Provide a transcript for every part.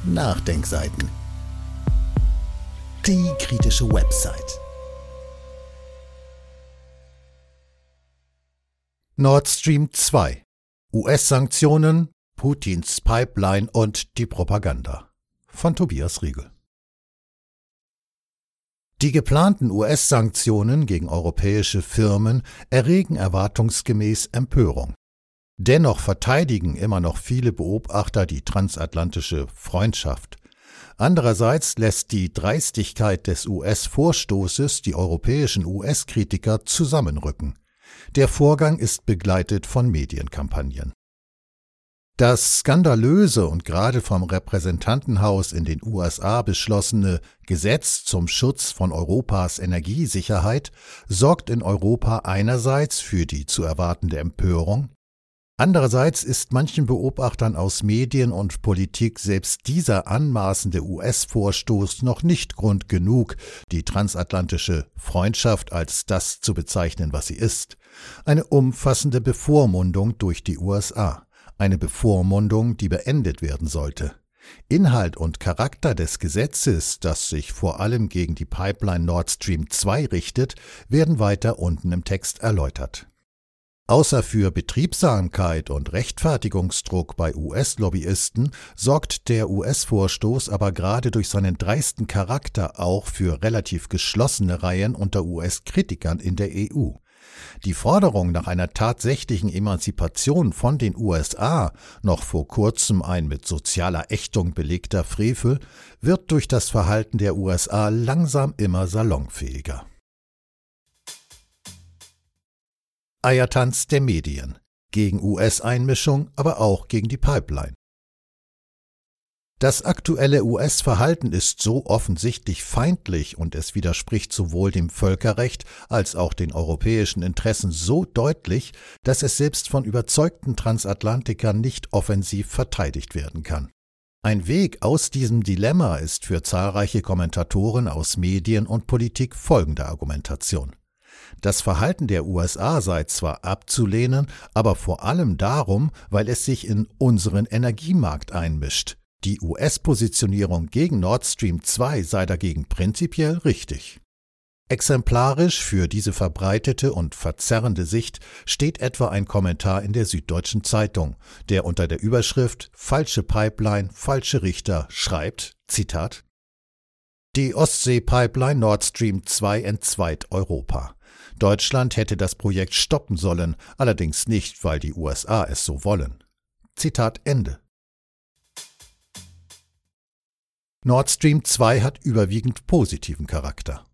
Nachdenkseiten. Die kritische Website. Nord Stream 2. US-Sanktionen, Putins Pipeline und die Propaganda. Von Tobias Riegel. Die geplanten US-Sanktionen gegen europäische Firmen erregen erwartungsgemäß Empörung. Dennoch verteidigen immer noch viele Beobachter die transatlantische Freundschaft. Andererseits lässt die Dreistigkeit des US-Vorstoßes die europäischen US-Kritiker zusammenrücken. Der Vorgang ist begleitet von Medienkampagnen. Das skandalöse und gerade vom Repräsentantenhaus in den USA beschlossene Gesetz zum Schutz von Europas Energiesicherheit sorgt in Europa einerseits für die zu erwartende Empörung, andererseits ist manchen Beobachtern aus Medien und Politik selbst dieser anmaßende US-Vorstoß noch nicht Grund genug, die transatlantische Freundschaft als das zu bezeichnen, was sie ist. Eine umfassende Bevormundung durch die USA. Eine Bevormundung, die beendet werden sollte. Inhalt und Charakter des Gesetzes, das sich vor allem gegen die Pipeline Nord Stream 2 richtet, werden weiter unten im Text erläutert. Außer für Betriebsamkeit und Rechtfertigungsdruck bei US-Lobbyisten sorgt der US-Vorstoß aber gerade durch seinen dreisten Charakter auch für relativ geschlossene Reihen unter US-Kritikern in der EU. Die Forderung nach einer tatsächlichen Emanzipation von den USA, noch vor kurzem ein mit sozialer Ächtung belegter Frevel, wird durch das Verhalten der USA langsam immer salonfähiger. Eiertanz der Medien. Gegen US-Einmischung, aber auch gegen die Pipeline. Das aktuelle US-Verhalten ist so offensichtlich feindlich und es widerspricht sowohl dem Völkerrecht als auch den europäischen Interessen so deutlich, dass es selbst von überzeugten Transatlantikern nicht offensiv verteidigt werden kann. Ein Weg aus diesem Dilemma ist für zahlreiche Kommentatoren aus Medien und Politik folgende Argumentation. Das Verhalten der USA sei zwar abzulehnen, aber vor allem darum, weil es sich in unseren Energiemarkt einmischt. Die US-Positionierung gegen Nord Stream 2 sei dagegen prinzipiell richtig. Exemplarisch für diese verbreitete und verzerrende Sicht steht etwa ein Kommentar in der Süddeutschen Zeitung, der unter der Überschrift »Falsche Pipeline, falsche Richter« schreibt, Zitat: Die Ostsee-Pipeline Nord Stream 2 entzweit Europa. Deutschland hätte das Projekt stoppen sollen, allerdings nicht, weil die USA es so wollen. Zitat Ende. Nord Stream 2 hat überwiegend positiven Charakter.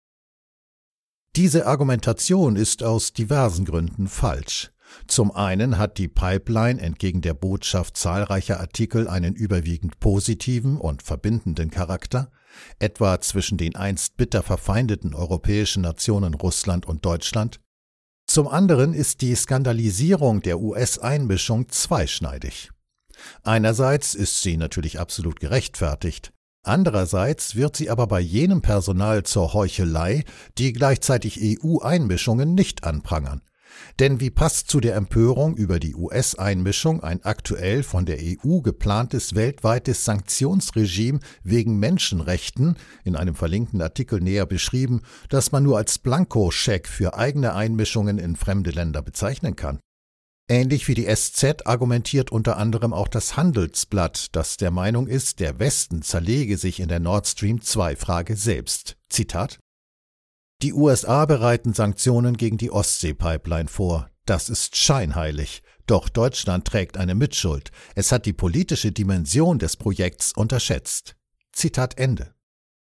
Diese Argumentation ist aus diversen Gründen falsch. Zum einen hat die Pipeline entgegen der Botschaft zahlreicher Artikel einen überwiegend positiven und verbindenden Charakter, etwa zwischen den einst bitter verfeindeten europäischen Nationen Russland und Deutschland. Zum anderen ist die Skandalisierung der US-Einmischung zweischneidig. Einerseits ist sie natürlich absolut gerechtfertigt. Andererseits wird sie aber bei jenem Personal zur Heuchelei, die gleichzeitig EU-Einmischungen nicht anprangern. Denn wie passt zu der Empörung über die US-Einmischung ein aktuell von der EU geplantes weltweites Sanktionsregime wegen Menschenrechten, in einem verlinkten Artikel näher beschrieben, das man nur als Blankoscheck für eigene Einmischungen in fremde Länder bezeichnen kann? Ähnlich wie die SZ argumentiert unter anderem auch das Handelsblatt, das der Meinung ist, der Westen zerlege sich in der Nord Stream 2-Frage selbst. Zitat: Die USA bereiten Sanktionen gegen die Ostsee-Pipeline vor. Das ist scheinheilig. Doch Deutschland trägt eine Mitschuld. Es hat die politische Dimension des Projekts unterschätzt. Zitat Ende.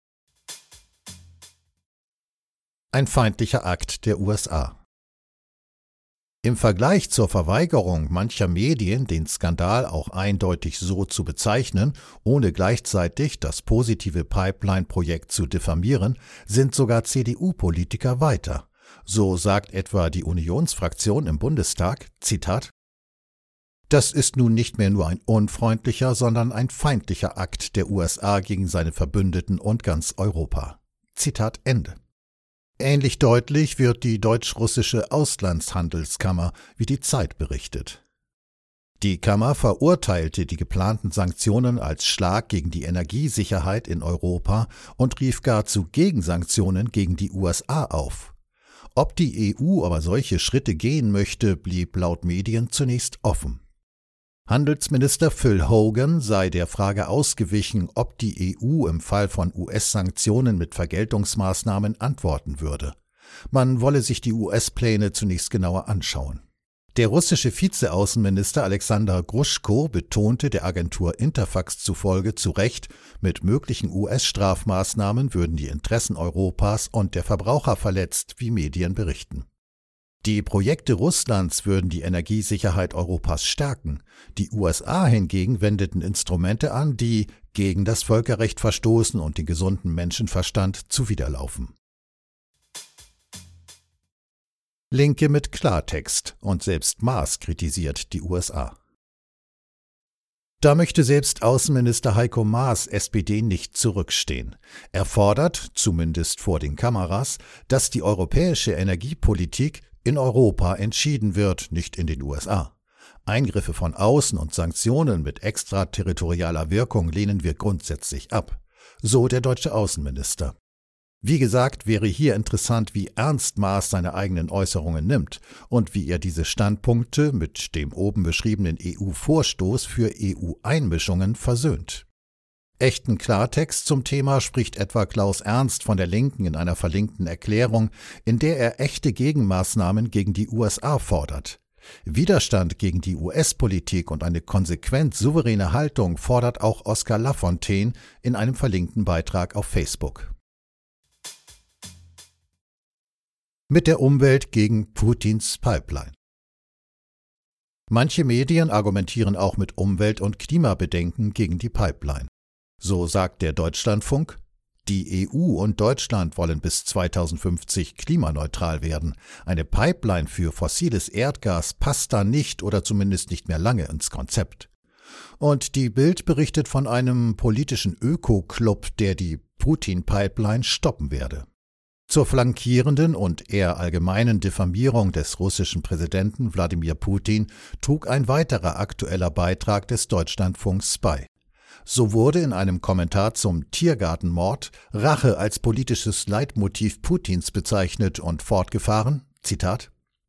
Ein feindlicher Akt der USA. Im Vergleich zur Verweigerung mancher Medien, den Skandal auch eindeutig so zu bezeichnen, ohne gleichzeitig das positive Pipeline-Projekt zu diffamieren, sind sogar CDU-Politiker weiter. So sagt etwa die Unionsfraktion im Bundestag, Zitat: Das ist nun nicht mehr nur ein unfreundlicher, sondern ein feindlicher Akt der USA gegen seine Verbündeten und ganz Europa. Zitat Ende. Ähnlich deutlich wird die deutsch-russische Auslandshandelskammer, wie die Zeit berichtet. Die Kammer verurteilte die geplanten Sanktionen als Schlag gegen die Energiesicherheit in Europa und rief gar zu Gegensanktionen gegen die USA auf. Ob die EU aber solche Schritte gehen möchte, blieb laut Medien zunächst offen. Handelsminister Phil Hogan sei der Frage ausgewichen, ob die EU im Fall von US-Sanktionen mit Vergeltungsmaßnahmen antworten würde. Man wolle sich die US-Pläne zunächst genauer anschauen. Der russische Vizeaußenminister Alexander Gruschko betonte der Agentur Interfax zufolge zu Recht, mit möglichen US-Strafmaßnahmen würden die Interessen Europas und der Verbraucher verletzt, wie Medien berichten. Die Projekte Russlands würden die Energiesicherheit Europas stärken. Die USA hingegen wendeten Instrumente an, die gegen das Völkerrecht verstoßen und den gesunden Menschenverstand zuwiderlaufen. Linke mit Klartext und selbst Maas kritisiert die USA. Da möchte selbst Außenminister Heiko Maas, SPD, nicht zurückstehen. Er fordert, zumindest vor den Kameras, dass die europäische Energiepolitik in Europa entschieden wird, nicht in den USA. Eingriffe von außen und Sanktionen mit extraterritorialer Wirkung lehnen wir grundsätzlich ab. So der deutsche Außenminister. Wie gesagt, wäre hier interessant, wie ernst Maas seine eigenen Äußerungen nimmt und wie er diese Standpunkte mit dem oben beschriebenen EU-Vorstoß für EU-Einmischungen versöhnt. Echten Klartext zum Thema spricht etwa Klaus Ernst von der Linken in einer verlinkten Erklärung, in der er echte Gegenmaßnahmen gegen die USA fordert. Widerstand gegen die US-Politik und eine konsequent souveräne Haltung fordert auch Oskar Lafontaine in einem verlinkten Beitrag auf Facebook. Mit der Umwelt gegen Putins Pipeline. Manche Medien argumentieren auch mit Umwelt- und Klimabedenken gegen die Pipeline. So sagt der Deutschlandfunk, die EU und Deutschland wollen bis 2050 klimaneutral werden. Eine Pipeline für fossiles Erdgas passt da nicht oder zumindest nicht mehr lange ins Konzept. Und die Bild berichtet von einem politischen Öko-Club, der die Putin-Pipeline stoppen werde. Zur flankierenden und eher allgemeinen Diffamierung des russischen Präsidenten Wladimir Putin trug ein weiterer aktueller Beitrag des Deutschlandfunks bei. So wurde in einem Kommentar zum Tiergartenmord Rache als politisches Leitmotiv Putins bezeichnet und fortgefahren, Zitat: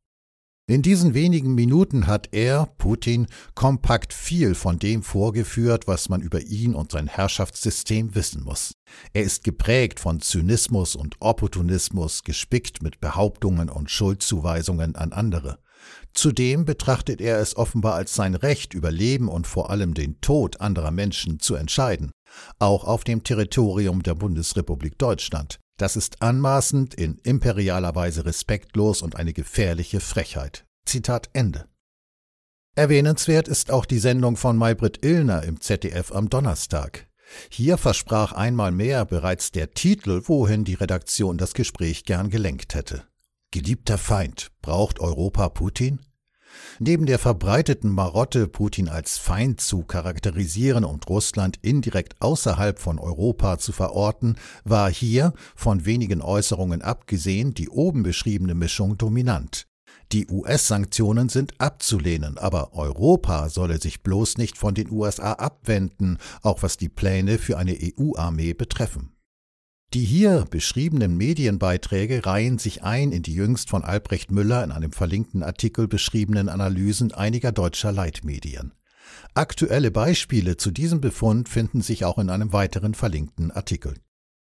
In diesen wenigen Minuten hat er, Putin, kompakt viel von dem vorgeführt, was man über ihn und sein Herrschaftssystem wissen muss. Er ist geprägt von Zynismus und Opportunismus, gespickt mit Behauptungen und Schuldzuweisungen an andere. Zudem betrachtet er es offenbar als sein Recht, über Leben und vor allem den Tod anderer Menschen zu entscheiden, auch auf dem Territorium der Bundesrepublik Deutschland. Das ist anmaßend, in imperialer Weise respektlos und eine gefährliche Frechheit. Zitat Ende. Erwähnenswert ist auch die Sendung von Maybrit Illner im ZDF am Donnerstag. Hier versprach einmal mehr bereits der Titel, wohin die Redaktion das Gespräch gern gelenkt hätte. Geliebter Feind, braucht Europa Putin? Neben der verbreiteten Marotte, Putin als Feind zu charakterisieren und Russland indirekt außerhalb von Europa zu verorten, war hier, von wenigen Äußerungen abgesehen, die oben beschriebene Mischung dominant. Die US-Sanktionen sind abzulehnen, aber Europa solle sich bloß nicht von den USA abwenden, auch was die Pläne für eine EU-Armee betreffen. Die hier beschriebenen Medienbeiträge reihen sich ein in die jüngst von Albrecht Müller in einem verlinkten Artikel beschriebenen Analysen einiger deutscher Leitmedien. Aktuelle Beispiele zu diesem Befund finden sich auch in einem weiteren verlinkten Artikel.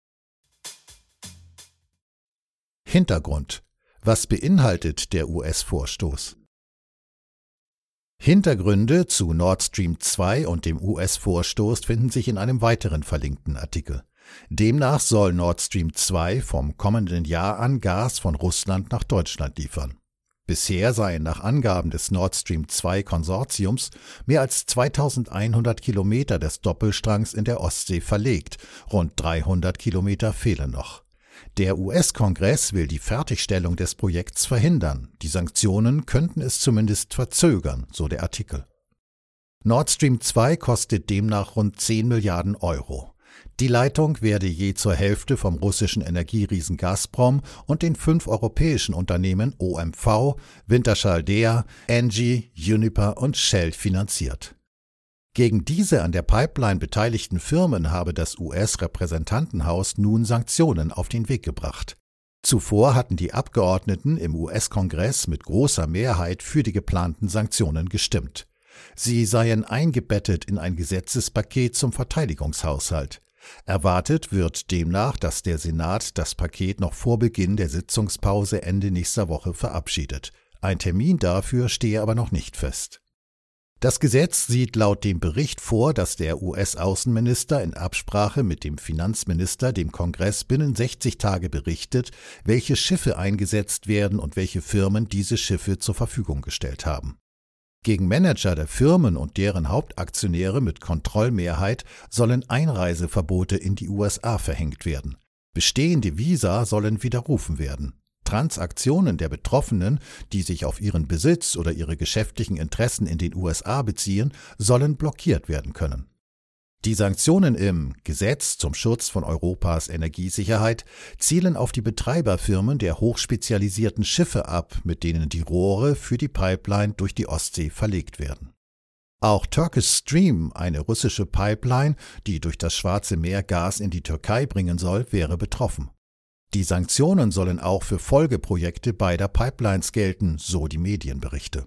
Hintergrund: Was beinhaltet der US-Vorstoß? Hintergründe zu Nord Stream 2 und dem US-Vorstoß finden sich in einem weiteren verlinkten Artikel. Demnach soll Nord Stream 2 vom kommenden Jahr an Gas von Russland nach Deutschland liefern. Bisher seien nach Angaben des Nord Stream 2 Konsortiums mehr als 2100 Kilometer des Doppelstrangs in der Ostsee verlegt, rund 300 Kilometer fehlen noch. Der US-Kongress will die Fertigstellung des Projekts verhindern. Die Sanktionen könnten es zumindest verzögern, so der Artikel. Nord Stream 2 kostet demnach rund 10 Milliarden Euro. Die Leitung werde je zur Hälfte vom russischen Energieriesen Gazprom und den 5 europäischen Unternehmen OMV, Wintershall Dea, Engie, Uniper und Shell finanziert. Gegen diese an der Pipeline beteiligten Firmen habe das US-Repräsentantenhaus nun Sanktionen auf den Weg gebracht. Zuvor hatten die Abgeordneten im US-Kongress mit großer Mehrheit für die geplanten Sanktionen gestimmt. Sie seien eingebettet in ein Gesetzespaket zum Verteidigungshaushalt. Erwartet wird demnach, dass der Senat das Paket noch vor Beginn der Sitzungspause Ende nächster Woche verabschiedet. Ein Termin dafür stehe aber noch nicht fest. Das Gesetz sieht laut dem Bericht vor, dass der US-Außenminister in Absprache mit dem Finanzminister dem Kongress binnen 60 Tage berichtet, welche Schiffe eingesetzt werden und welche Firmen diese Schiffe zur Verfügung gestellt haben. Gegen Manager der Firmen und deren Hauptaktionäre mit Kontrollmehrheit sollen Einreiseverbote in die USA verhängt werden. Bestehende Visa sollen widerrufen werden. Transaktionen der Betroffenen, die sich auf ihren Besitz oder ihre geschäftlichen Interessen in den USA beziehen, sollen blockiert werden können. Die Sanktionen im Gesetz zum Schutz von Europas Energiesicherheit zielen auf die Betreiberfirmen der hochspezialisierten Schiffe ab, mit denen die Rohre für die Pipeline durch die Ostsee verlegt werden. Auch Turkish Stream, eine russische Pipeline, die durch das Schwarze Meer Gas in die Türkei bringen soll, wäre betroffen. Die Sanktionen sollen auch für Folgeprojekte beider Pipelines gelten, so die Medienberichte.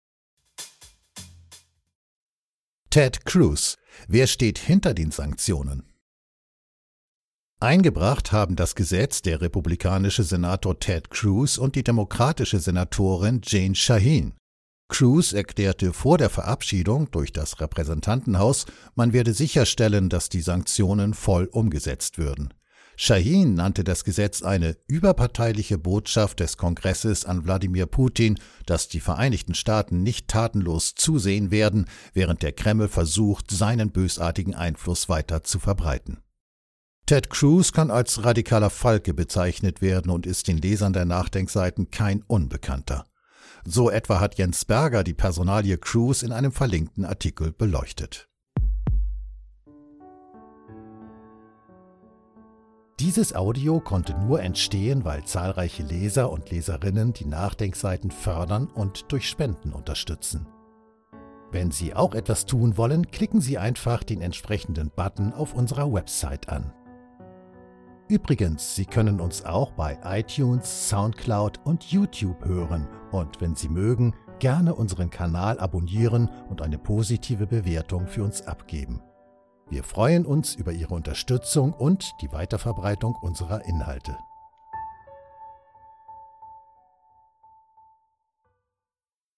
Ted Cruz. Wer steht hinter den Sanktionen? Eingebracht haben das Gesetz der republikanische Senator Ted Cruz und die demokratische Senatorin Jeanne Shaheen. Cruz erklärte vor der Verabschiedung durch das Repräsentantenhaus, man werde sicherstellen, dass die Sanktionen voll umgesetzt würden. Shaheen nannte das Gesetz eine überparteiliche Botschaft des Kongresses an Wladimir Putin, dass die Vereinigten Staaten nicht tatenlos zusehen werden, während der Kreml versucht, seinen bösartigen Einfluss weiter zu verbreiten. Ted Cruz kann als radikaler Falke bezeichnet werden und ist den Lesern der Nachdenkseiten kein Unbekannter. So etwa hat Jens Berger die Personalie Cruz in einem verlinkten Artikel beleuchtet. Dieses Audio konnte nur entstehen, weil zahlreiche Leser und Leserinnen die Nachdenkseiten fördern und durch Spenden unterstützen. Wenn Sie auch etwas tun wollen, klicken Sie einfach den entsprechenden Button auf unserer Website an. Übrigens, Sie können uns auch bei iTunes, Soundcloud und YouTube hören und wenn Sie mögen, gerne unseren Kanal abonnieren und eine positive Bewertung für uns abgeben. Wir freuen uns über Ihre Unterstützung und die Weiterverbreitung unserer Inhalte.